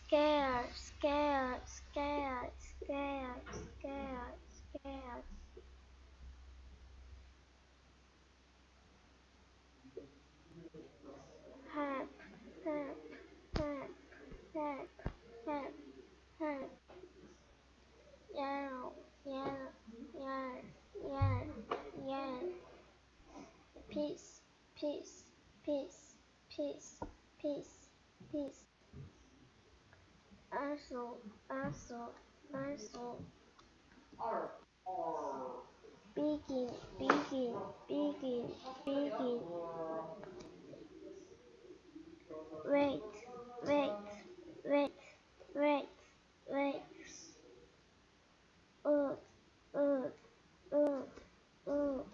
scared, scared, scared, scared, scared, scared. Help, help, help, help, help, help. Yellow, yellow, yellow, yellow, yellow. Peace, peace, peace, peace, peace, peace. Also, also, also. Begin, begin, begin, begin.